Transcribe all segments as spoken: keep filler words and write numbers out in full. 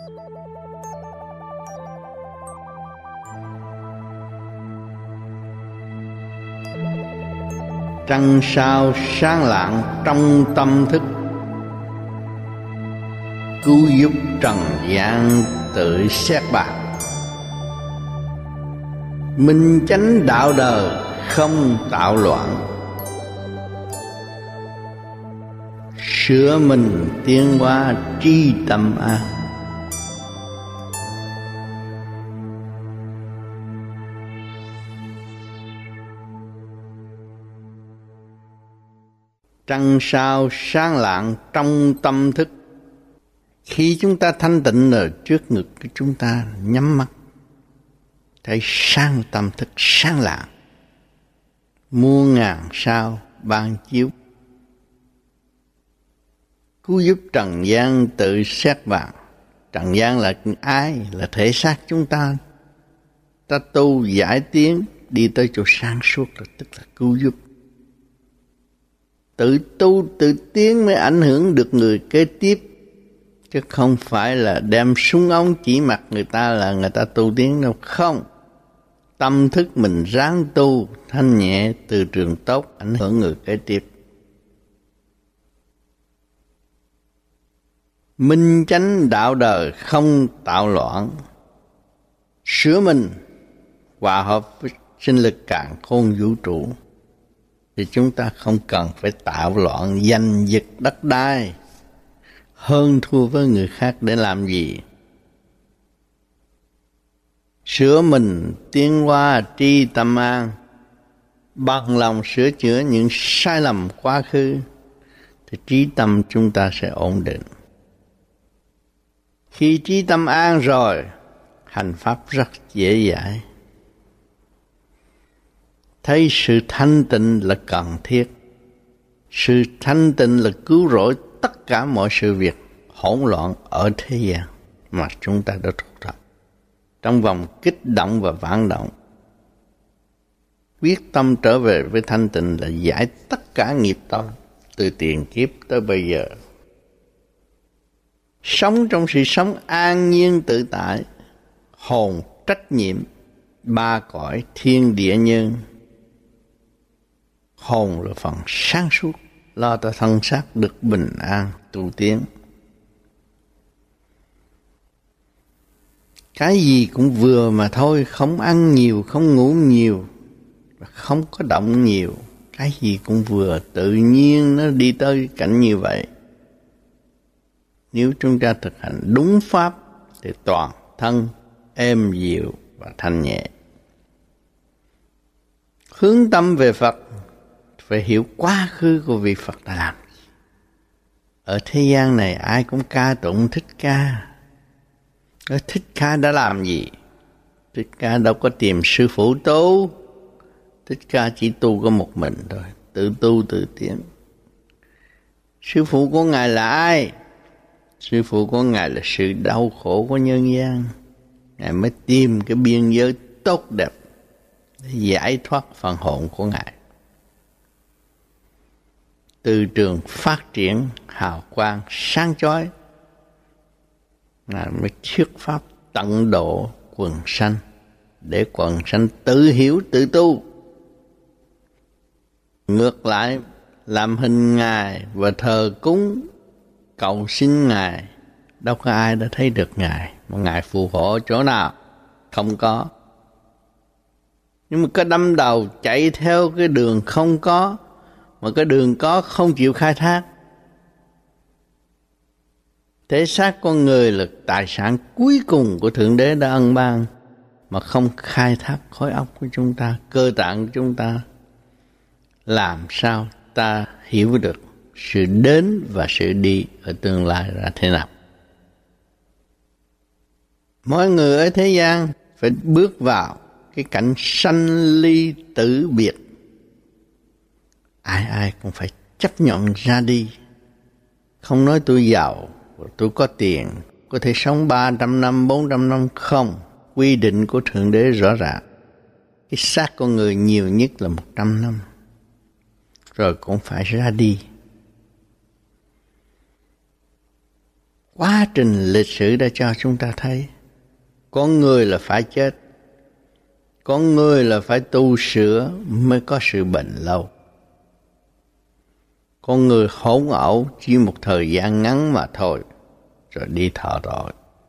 Trăng sao sáng lạng trong tâm thức, cứu giúp trần gian tự xét bạc. Minh chánh đạo đời không tạo loạn, sửa mình tiến hóa tri tâm an. Trăng sao sáng lạng trong tâm thức. Khi chúng ta thanh tịnh ở trước ngực của chúng ta, nhắm mắt thấy sáng tâm thức sáng lạng, muôn ngàn sao ban chiếu, cứu giúp trần gian tự xét bạn. Trần gian là ai? Là thể xác chúng ta. Ta tu giải tiến đi tới chỗ sáng suốt là tức là cứu giúp. Tự tu tự tiến mới ảnh hưởng được người kế tiếp, chứ không phải là đem súng ống chỉ mặt người ta là người ta tu tiến đâu. Không, tâm thức mình ráng tu thanh nhẹ từ trường tốt, ảnh hưởng người kế tiếp. Minh chánh đạo đời không tạo loạn, sửa mình hòa hợp với sinh lực càn khôn vũ trụ, thì chúng ta không cần phải tạo loạn giành giật đất đai, hơn thua với người khác để làm gì. Sửa mình tiến hóa tri tâm an, bằng lòng sửa chữa những sai lầm quá khứ, thì trí tâm chúng ta sẽ ổn định. Khi trí tâm an rồi, hành pháp rất dễ dãi. Thấy sự thanh tịnh là cần thiết. Sự thanh tịnh là cứu rỗi tất cả mọi sự việc hỗn loạn ở thế gian mà chúng ta đã thuộc ra. Trong vòng kích động và vạn động, quyết tâm trở về với thanh tịnh là giải tất cả nghiệp tội từ tiền kiếp tới bây giờ. Sống trong sự sống an nhiên tự tại, hồn trách nhiệm ba cõi thiên địa nhân. Hồn là phần sáng suốt, lo cho thân xác được bình an tu tiến. Cái gì cũng vừa mà thôi, không ăn nhiều, không ngủ nhiều, không có động nhiều. Cái gì cũng vừa, tự nhiên nó đi tới cảnh như vậy. Nếu chúng ta thực hành đúng pháp thì toàn thân êm dịu và thanh nhẹ. Hướng tâm về Phật, phải hiểu quá khứ của vị Phật đã làm. Ở thế gian này ai cũng ca tụng Thích Ca. Ở Thích Ca đã làm gì? Thích Ca đâu có tìm sư phụ tu. Thích Ca chỉ tu có một mình thôi, tự tu tự tiến. Sư phụ của Ngài là ai? Sư phụ của Ngài là sự đau khổ của nhân gian. Ngài mới tìm cái biên giới tốt đẹp để giải thoát phần hồn của Ngài. Từ trường phát triển hào quang sáng chói, Ngài mới thuyết pháp tận độ quần sanh, để quần sanh tự hiểu tự tu. Ngược lại, làm hình Ngài và thờ cúng cầu xin Ngài, đâu có ai đã thấy được Ngài, mà Ngài phù hộ chỗ nào? Không có. Nhưng mà cái đâm đầu chạy theo cái đường không có, mà cái đường có không chịu khai thác. Thể xác con người là tài sản cuối cùng của Thượng Đế đã ân ban, mà không khai thác khối óc của chúng ta, cơ tạng của chúng ta, làm sao ta hiểu được sự đến và sự đi ở tương lai ra thế nào? Mỗi người ở thế gian phải bước vào cái cảnh sanh ly tử biệt. Ai ai cũng phải chấp nhận ra đi. Không nói tôi giàu, tôi có tiền, có thể sống ba trăm năm, bốn trăm năm. Không, quy định của Thượng Đế rõ ràng. Cái xác con người nhiều nhất là một trăm năm, rồi cũng phải ra đi. Quá trình lịch sử đã cho chúng ta thấy con người là phải chết, con người là phải tu sửa mới có sự bền lâu. Con người hỗn ẩu chỉ một thời gian ngắn mà thôi, rồi đi thọ tội.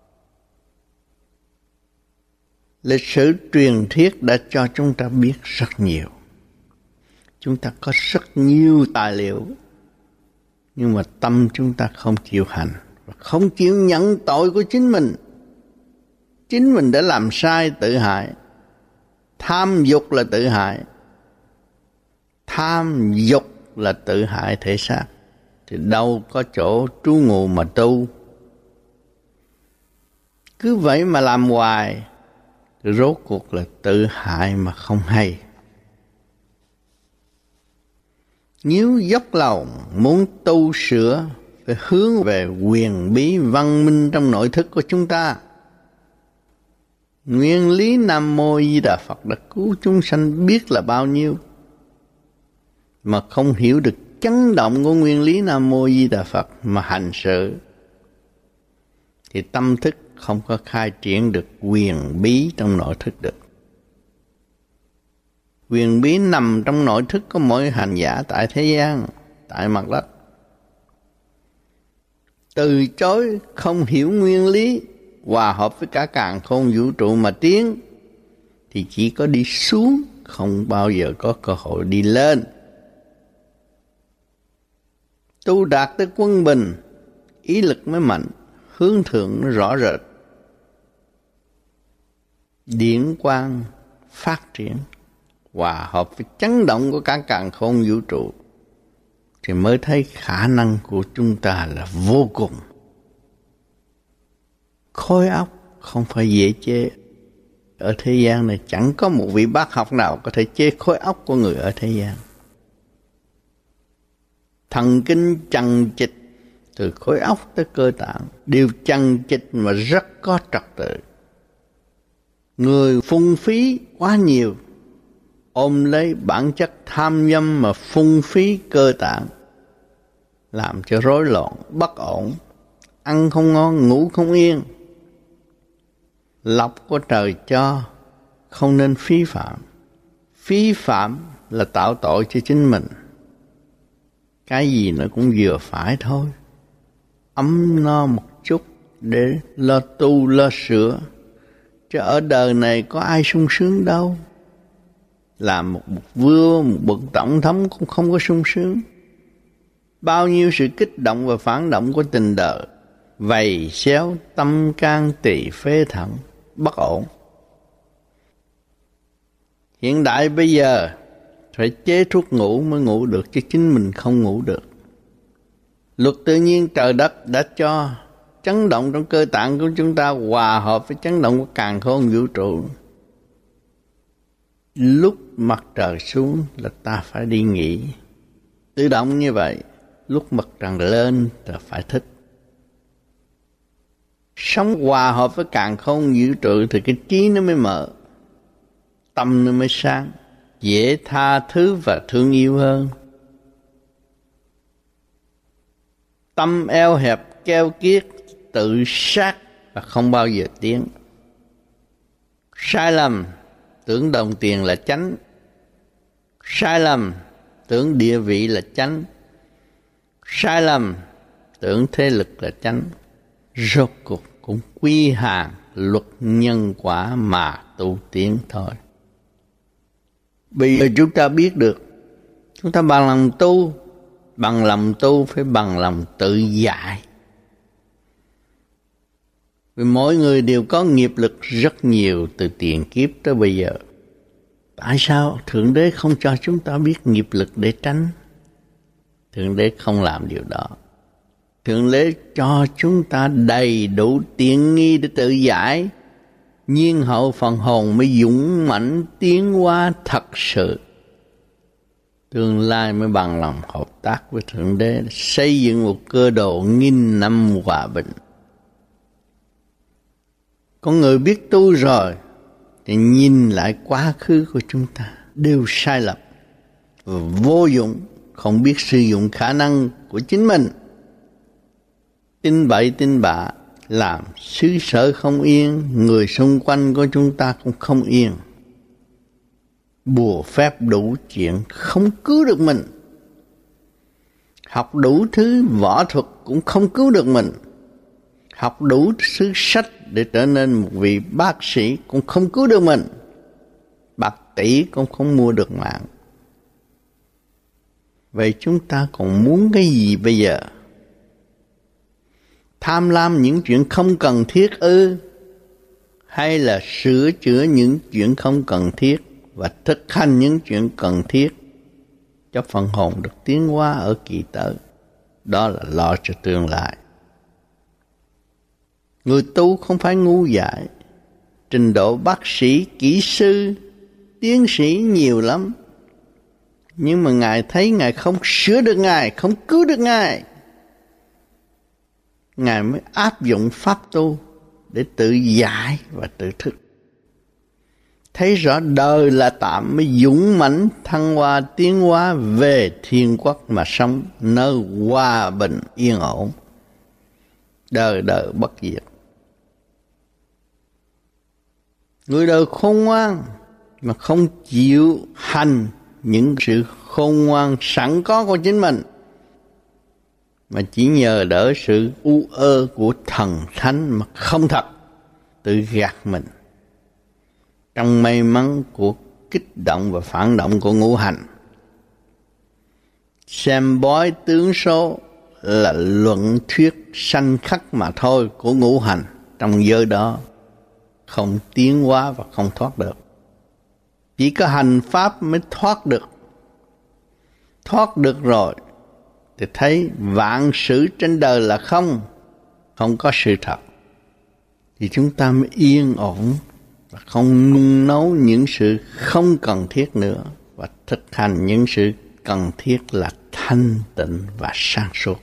Lịch sử truyền thuyết đã cho chúng ta biết rất nhiều. Chúng ta có rất nhiều tài liệu, nhưng mà tâm chúng ta không chịu hành, và không chịu nhận tội của chính mình. Chính mình đã làm sai tự hại. Tham dục là tự hại. Tham dục là tự hại thể xác, thì đâu có chỗ trú ngụ mà tu. Cứ vậy mà làm hoài, rốt cuộc là tự hại mà không hay. Nếu dốc lòng muốn tu sửa, phải hướng về quyền bí văn minh trong nội thức của chúng ta. Nguyên lý Nam Mô Di Đà Phật đã cứu chúng sanh biết là bao nhiêu, mà không hiểu được chấn động của nguyên lý Nam Mô Di Đà Phật mà hành sự, thì tâm thức không có khai triển được quyền bí trong nội thức được. Quyền bí nằm trong nội thức của mỗi hành giả tại thế gian, tại mặt đất. Từ chối không hiểu nguyên lý, hòa hợp với cả càn khôn vũ trụ mà tiến, thì chỉ có đi xuống, không bao giờ có cơ hội đi lên. Tu đạt tới quân bình, ý lực mới mạnh, hướng thượng nó rõ rệt. Điển quang phát triển, hòa hợp với chấn động của cả càn khôn vũ trụ, thì mới thấy khả năng của chúng ta là vô cùng. Khối óc không phải dễ chế. Ở thế gian này chẳng có một vị bác học nào có thể chế khối óc của người ở thế gian. Thần kinh chằng chịt từ khối óc tới cơ tạng đều chằng chịt mà rất có trật tự. Người phung phí quá nhiều, ôm lấy bản chất tham dâm mà phung phí cơ tạng, làm cho rối loạn, bất ổn, ăn không ngon, ngủ không yên. Lộc của trời cho, không nên phí phạm. Phí phạm là tạo tội cho chính mình. Cái gì nó cũng vừa phải thôi. Ấm no một chút để lo tu, lo sửa. Chứ ở đời này có ai sung sướng đâu. Làm một, một vua, một bậc tổng thống cũng không có sung sướng. Bao nhiêu sự kích động và phản động của tình đời, vầy xéo tâm can tỳ phế thận, bất ổn. Hiện đại bây giờ phải chế thuốc ngủ mới ngủ được, chứ chính mình không ngủ được. Luật tự nhiên trời đất đã cho chấn động trong cơ tạng của chúng ta hòa hợp với chấn động của càn khôn vũ trụ. Lúc mặt trời xuống là ta phải đi nghỉ, tự động như vậy. Lúc mặt trời lên là phải thích. Sống hòa hợp với càn khôn vũ trụ thì cái trí nó mới mở, tâm nó mới sáng, dễ tha thứ và thương yêu hơn. Tâm eo hẹp keo kiết, tự sát và không bao giờ tiến. Sai lầm tưởng đồng tiền là chánh, sai lầm tưởng địa vị là chánh, sai lầm tưởng thế lực là chánh. Rốt cuộc cũng quy hàng luật nhân quả mà tu tiến thôi. Bây giờ chúng ta biết được, chúng ta bằng lòng tu, bằng lòng tu phải bằng lòng tự giải. Vì mỗi người đều có nghiệp lực rất nhiều từ tiền kiếp tới bây giờ. Tại sao Thượng Đế không cho chúng ta biết nghiệp lực để tránh? Thượng Đế không làm điều đó. Thượng Đế cho chúng ta đầy đủ tiện nghi để tự giải, nhiên hậu phần hồn mới dũng mãnh tiến hóa thật sự. Tương lai mới bằng lòng hợp tác với Thượng Đế, xây dựng một cơ đồ nghìn năm hòa bình. Con người biết tu rồi thì nhìn lại quá khứ của chúng ta đều sai lầm và vô dụng, không biết sử dụng khả năng của chính mình. tin bậy tin bạ, làm xứ sở không yên, người xung quanh của chúng ta cũng không yên. Bùa phép đủ chuyện không cứu được mình. Học đủ thứ võ thuật cũng không cứu được mình. Học đủ thứ sách để trở nên một vị bác sĩ cũng không cứu được mình. Bạc tỷ cũng không mua được mạng. Vậy chúng ta còn muốn cái gì bây giờ? Tham lam những chuyện không cần thiết ư? Hay là sửa chữa những chuyện không cần thiết và thực hành những chuyện cần thiết cho phần hồn được tiến hóa ở kỳ tới? Đó là lo cho tương lai. Người tu không phải ngu dại. Trình độ bác sĩ, kỹ sư, tiến sĩ nhiều lắm. Nhưng mà Ngài thấy Ngài không sửa được Ngài, không cứu được Ngài. Ngài mới áp dụng pháp tu để tự giải và tự thức. Thấy rõ đời là tạm mới dũng mãnh thăng hoa tiến hóa về thiên quốc mà sống nơi hòa bình yên ổn, đời đời bất diệt. Người đời khôn ngoan mà không chịu hành những sự khôn ngoan sẵn có của chính mình, mà chỉ nhờ đỡ sự u ơ của thần thánh mà không thật, tự gạt mình trong may mắn của kích động và phản động của ngũ hành. Xem bói tướng số là luận thuyết sanh khắc mà thôi của ngũ hành, trong giới đó không tiến hóa và không thoát được. Chỉ có hành pháp mới thoát được. Thoát được rồi thì thấy vạn sự trên đời là không, không có sự thật, thì chúng ta mới yên ổn và không nung nấu những sự không cần thiết nữa, và thực hành những sự cần thiết là thanh tịnh và sáng suốt.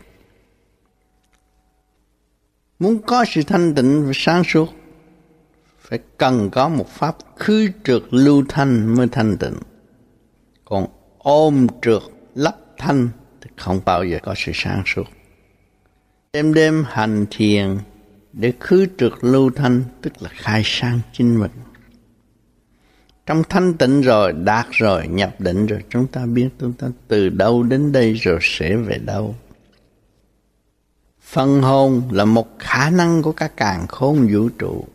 Muốn có sự thanh tịnh và sáng suốt, phải cần có một pháp khứ trượt lưu thanh mới thanh tịnh. Còn ôm trượt lấp thanh thì không bao giờ có sự sáng suốt. Đêm đêm hành thiền để khứ trượt lưu thanh, tức là khai sáng chính mình. Trong thanh tịnh rồi, đạt rồi, nhập định rồi, chúng ta biết chúng ta từ đâu đến đây rồi sẽ về đâu. Phân hồn là một khả năng của cả càn khôn vũ trụ.